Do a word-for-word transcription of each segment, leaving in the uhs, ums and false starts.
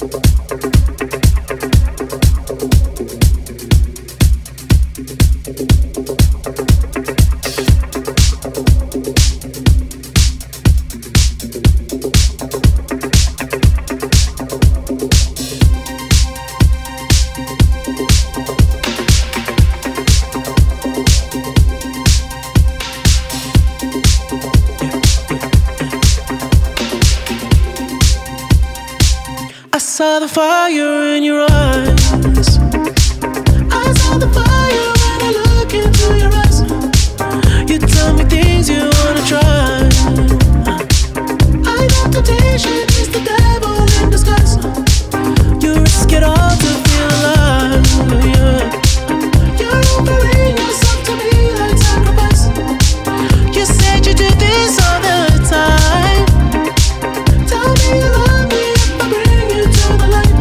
saw the fire in your eyes. I saw the fire when I look into your eyes. You tell me things you wanna try. I know temptation is the devil in disguise. You risk it all to feel alive, yeah. You're offering yourself to me like sacrifice. You said you do this all the time. Tell me you love me if I bring you to the light.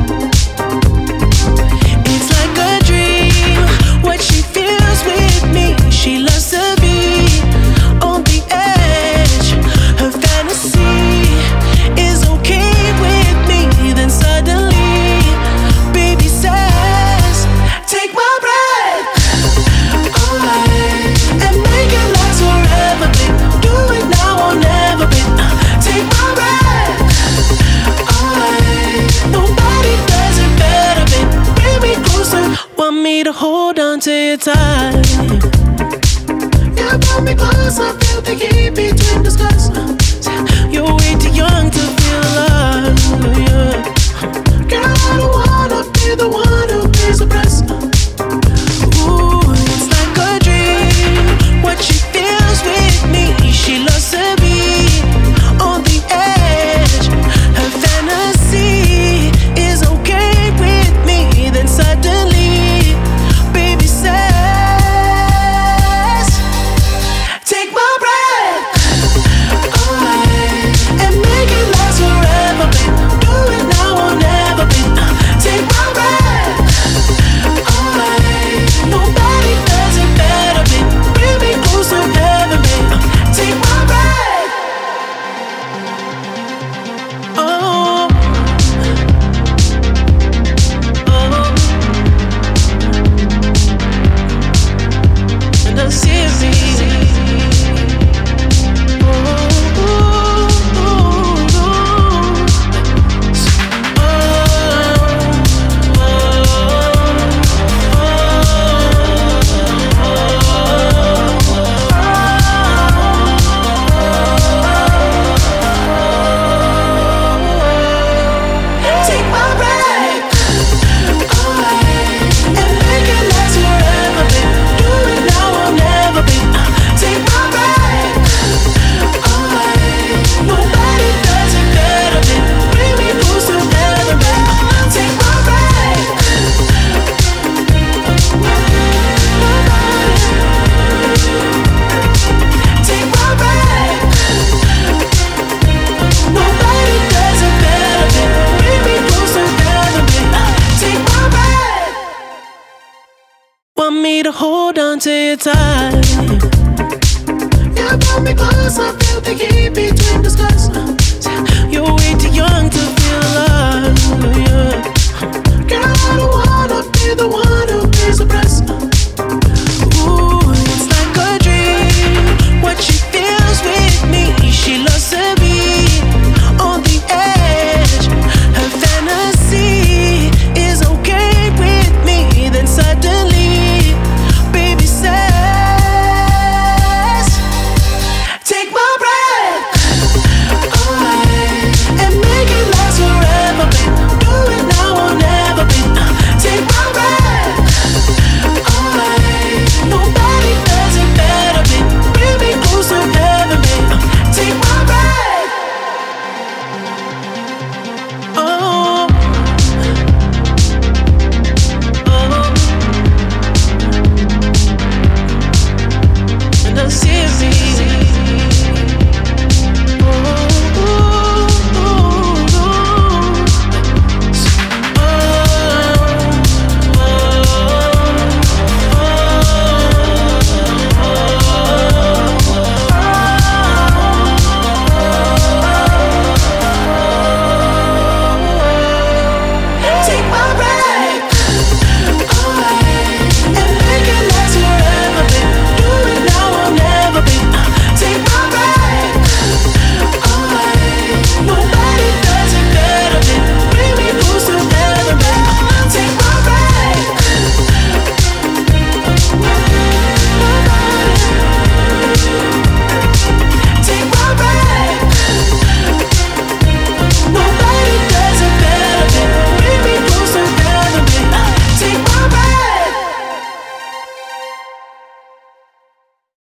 It's like a dream, what she feels with me. She loves to be on the edge. Her fantasy is okay with me. Then suddenly, baby says, take my breath away and make it last forever, babe. Do it now or never, babe. Take my breath away. Nobody does it better, babe. Bring me closer. Want me to hold on to your tight. You brought me close, I feel the heat between the skies. You're way too young to feel alive, yeah. Girl, I don't wanna be the one who pays the price. Ooh, it's like a dream, what she feels with me. She loves to be on the edge. Her fantasy is okay with me. Then suddenly, baby says, take my breath away and make it last forever, babe. Do it now or never, babe. Take my breath away. Nobody does it better, babe. Bring me closer, heaven, babe. Take my breath. Oh, oh, and I see me. Take my breath away and make it last forever, babe. Do it now or never, babe. Take my breath away. Nobody does it better, babe. Bring me closer, heaven, babe. Take my breath Take my breath. Nobody does it better, babe. Bring me closer, heaven, babe. Take my breath. Want me to hold on to your tight. You brought me close, I feel the heat beat.